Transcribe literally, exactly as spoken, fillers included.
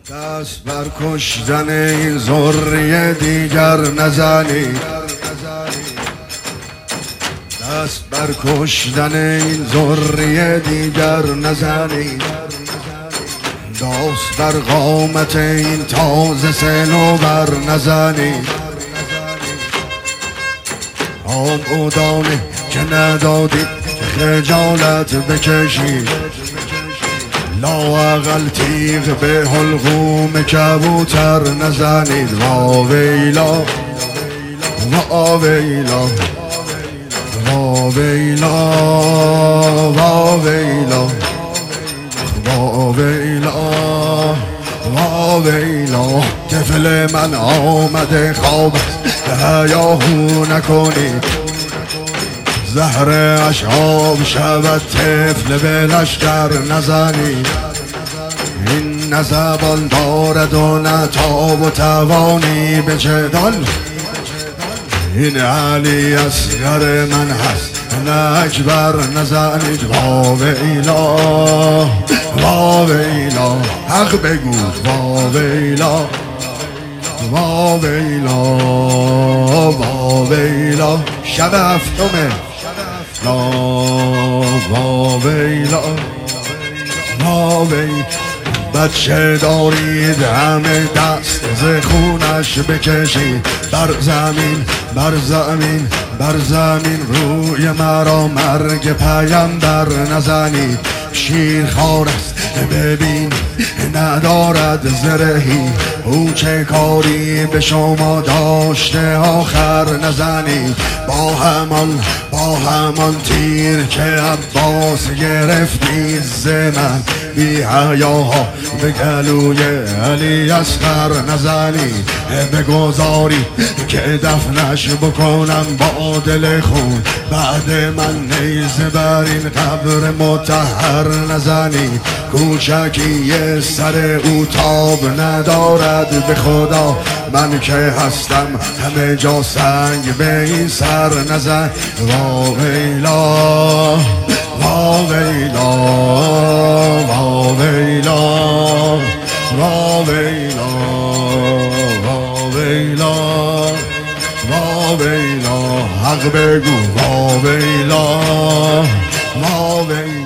دست بر کشتن این ذریه دیگر نزنید، دست بر کشتن این ذریه دیگر نزنید، دست بر قامت این تازه صنوبر نزنید. آمودانه که ندادید خجالت بکشید، لااقل تیغ به حلقوم کبوتر نزنید. واویلا واویلا واویلا واویلا واویلا واویلا. طفل من آمده خواب هیاهو نکنید، زهر اشعاب شود طفل به لشکر نزنید. این نه زبان دارد و نه تاب و توانی به جدال، این علی اصغر من هست نه اکبر نزنید. واویلا واویلا حق بگو. واویلا واویلا واویلا شب هفتمه. لا واویلا واویلا. بچه دارید همه دست ز خونش بکشید، بر زمین بر زمین بر زمین روی مرا مرگ پیمبر نزنید. شیرخوار است ببین ندارد زرهی، او چه کاری به شما داشته آخر نزنید. با همان با همان تیر که عباس گرفتید ز من، بی حیاها به گلوی علی اصغر نزنید. بگذاری که دفنش بکنم با دل خون، بعد من نیزه بر این قبر مطهر نزنید. کوچکی سر او تاب ندارد به خدا، من که هستم همه جا سنگ به این سر نزن. واویلا واویلا واویلا واویلا واویلا واویلا حق بگو. واویلا واویلا